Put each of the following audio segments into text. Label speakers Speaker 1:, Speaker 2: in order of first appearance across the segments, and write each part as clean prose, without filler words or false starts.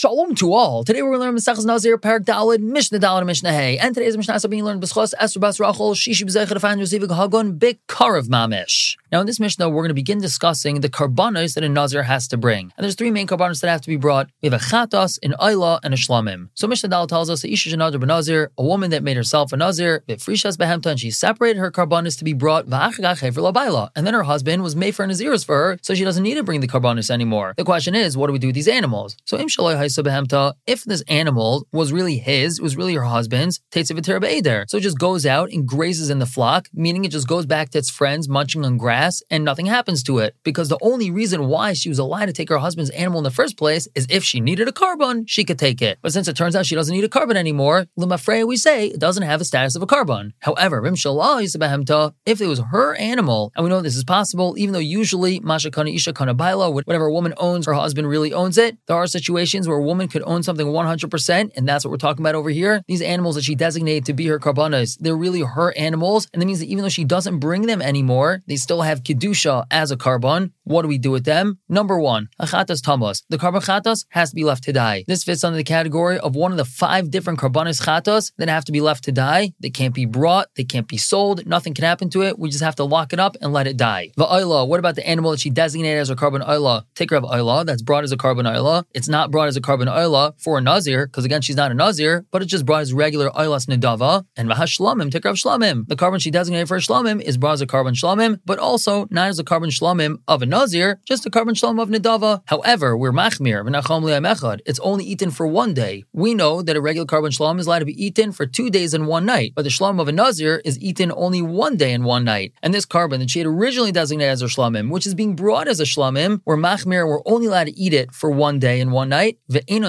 Speaker 1: Shalom to all. Today we're going to learn Maseches Nazir, Parak Daled, Mishnah Daled, and Mishnah Hey. And today's Mishnah is being learned B'schos Esther Bas Rachel, Shishi B'zeicha Defan Yosevik Hagon B'Karav Mamish. Now in this Mishnah, we're going to begin discussing the karbanos that a Nazir has to bring. And there's three main karbanos that have to be brought. We have a Chatas, an Ayla, and a Shlamim. So Mishnah Daled tells us that Isha Janadar B'Nazir, a woman that made herself a Nazir, B'Frishas Behemta, and she separated her karbanos to be brought V'achagach Hefer Labayla. And then her husband was made for Naziris for her, so she doesn't need to bring the karbanos anymore. The question is, what do we do with these animals? So if this animal was really his, it was really her husband's, so it just goes out and grazes in the flock, meaning it just goes back to its friends munching on grass and nothing happens to it. Because the only reason why she was allowed to take her husband's animal in the first place is if she needed a carbon, she could take it. But since it turns out she doesn't need a carbon anymore, Limafreya we say it doesn't have the status of a carbon. However, if it was her animal, and we know this is possible, even though usually Mashakana Isha Kana Baila, whatever a woman owns, her husband really owns it. There are situations where a woman could own something 100%, and that's what we're talking about over here. These animals that she designated to be her karbanos, they're really her animals, and that means that even though she doesn't bring them anymore, they still have kedusha as a karban. What do we do with them? Number one, a chatas tamas. The karban chatas has to be left to die. This fits under the category of one of the 5 different karbanos chatas that have to be left to die. They can't be brought, they can't be sold, nothing can happen to it. We just have to lock it up and let it die. The ayla, what about the animal that she designated as her karban ayla? Take her of ayla, that's brought as a karban ayla. It's not brought as a karban ayla for a nazir, because again, she's not a nazir, but it's just brought as regular aylas nidava. And vahash shlamim, take her of shlamim. The karban she designated for shlamim is brought as a karban shlamim, but also not as a karban shlamim of a nazir, just a karban shlamim of nidava. However, we're machmir, v'nacham li'am echad. It's only eaten for one day. We know that a regular karban shlamim is allowed to be eaten for 2 days and 1 night, but the shlamim of a nazir is eaten only 1 day and 1 night. And this karban that she had originally designated as her shlamim, which is being brought as a shlamim, we're machmir, we're only allowed to eat it for 1 day and 1 night.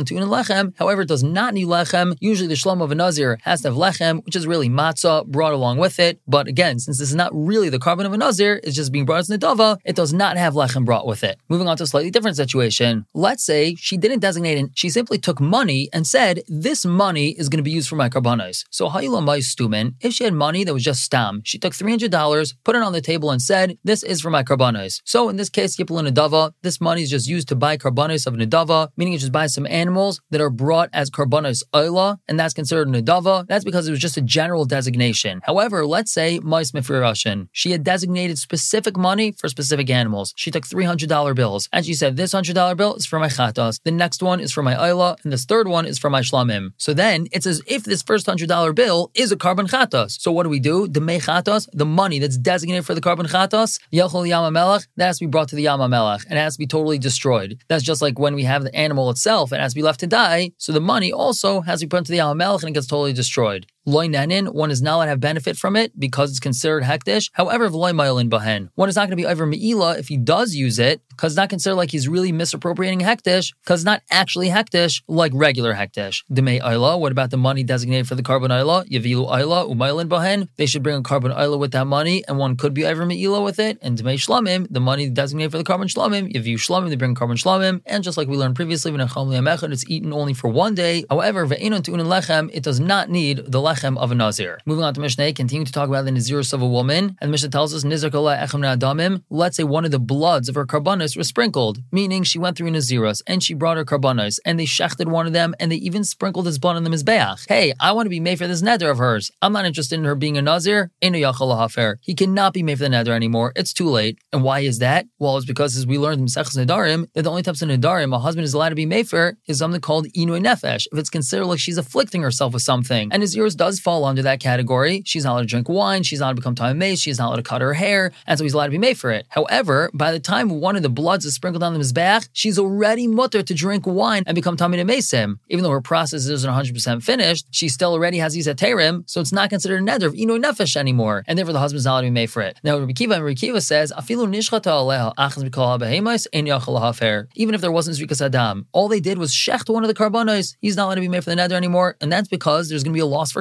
Speaker 1: However, it does not need lechem. Usually the shlam of a nazir has to have lechem, which is really matzah brought along with it. But again, since this is not really the carbon of a nazir, it's just being brought as nedava, it does not have lechem brought with it. Moving on to a slightly different situation. Let's say she didn't designate it, she simply took money and said, this money is going to be used for my karbanos. So ha'ilamai stumin, if she had money that was just stam, she took $300, put it on the table and said, this is for my karbanos. So in this case, yipul nedava, this money is just used to buy karbanos of nedava, meaning it just buys some animals that are brought as karbanos ayla, and that's considered nedava. That's because it was just a general designation. However, let's say mais mefirashin, she had designated specific money for specific animals. She took $300 bills, and she said, this $100 bill is for my chatas, the next one is for my ayla, and this third one is for my shlamim. So then, it's as if this first $100 bill is a karban chatas. So what do we do? The mei chatas, the money that's designated for the karban chatas, yelchol yam melech, that has to be brought to the yam melech, and it has to be totally destroyed. That's just like when we have the animal itself, it has to be left to die, so the money also has to be put into the Yam HaMelech and it gets totally destroyed. Loy nanin, one is not allowed to have benefit from it because it's considered hektish. However, v'loy ma'ilin bahen, one is not going to be over me'ila if he does use it, because it's not considered like he's really misappropriating hektish, because it's not actually hektish like regular hektish. Demei ayla, what about the money designated for the carbon ayla? Yavilu ayla u'ma'ilin bahen, they should bring a carbon ayla with that money, and one could be over me'ila with it. And demei shlamim, the money designated for the carbon shlamim, yaviu shlamim, they bring carbon shlamim, and just like we learned previously, it's eaten only for 1 day. However, ve'enon tu'unin lechem, it does not need the lechem of a nazir. Moving on to Mishnah, continue to talk about the nazirus of a woman, and Mishnah tells us nizar kola echem adamim. Let's say one of the bloods of her karbanos was sprinkled, meaning she went through nazirus and she brought her karbanos, and they shechted one of them, and they even sprinkled his blood on the mizbeach. Hey, I want to be made for this neder of hers. I'm not interested in her being a nazir. Eino yachal lahafer. He cannot be made for the neder anymore. It's too late. And why is that? Well, it's because as we learned in Maseches Nedarim, that the only types of nedarim a husband is allowed to be made for is something called inui nefesh. If it's considered like she's afflicting herself with something, and nazirus does fall under that category. She's not allowed to drink wine, she's not allowed to become tamei, she's not allowed to cut her hair, and so he's allowed to be made for it. However, by the time one of the bloods is sprinkled on the mizbeach, she's already mutter to drink wine and become tamei mesim. Even though her process isn't 100% finished, she still already has these terim, so it's not considered a neder of inui nefesh anymore, and therefore the husband's not allowed to be made for it. Now, Rabbi Kiva says, afilu nishchata aleha achas b'kol ha'behemos ein yachal lahafer. Even if there wasn't zrikas adam, all they did was shecht one of the karbanos. He's not allowed to be made for the neder anymore, and that's because there's going to be a loss for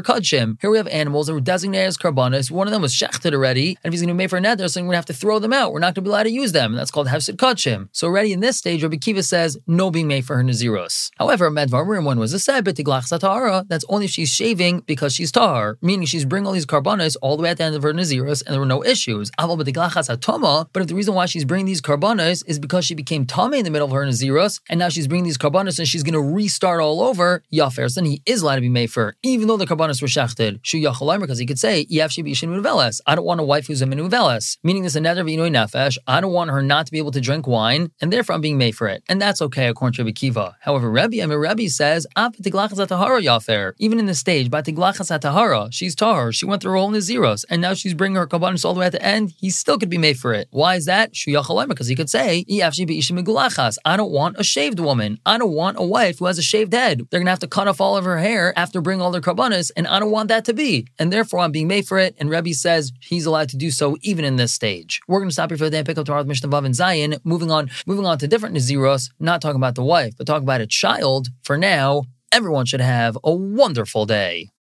Speaker 1: kudshim. Here we have animals that were designated as karbanos. One of them was shechted already, and if he's going to be made for a neder, so we're going to have to throw them out. We're not going to be allowed to use them. And that's called hefsid kudshim. So already in this stage, Rabbi Kiva says no being made for her naziros. However, medvarim one was a sebet tiglach satahara. That's only if she's shaving because she's tahar, meaning she's bringing all these karbanos all the way at the end of her naziros, and there were no issues. But if the reason why she's bringing these karbanos is because she became tameh in the middle of her naziros, and now she's bringing these karbanos and she's going to restart all over, yafer, then he is allowed to be made for, even though the karbanos were shechted. Shu yachalaim, because he could say, I don't want a wife who's a menuveles, meaning this a neder v'inoi nefesh. I don't want her not to be able to drink wine, and therefore I'm being made for it. And that's okay according to Rabbi Kiva. However, Rebbe says, even in this stage, she's tahar, she went through her whole naziros, and now she's bringing her karbanos all the way at the end, he still could be made for it. Why is that? Because he could say, I don't want a shaved woman. I don't want a wife who has a shaved head. They're going to have to cut off all of her hair after bringing all their karbanos, and I don't want that to be. And therefore, I'm being made for it, and Rebbe says he's allowed to do so even in this stage. We're going to stop here for the day and pick up tomorrow with Mishnah Vav and Zayin, moving on to different naziros, not talking about the wife, but talking about a child. For now, everyone should have a wonderful day.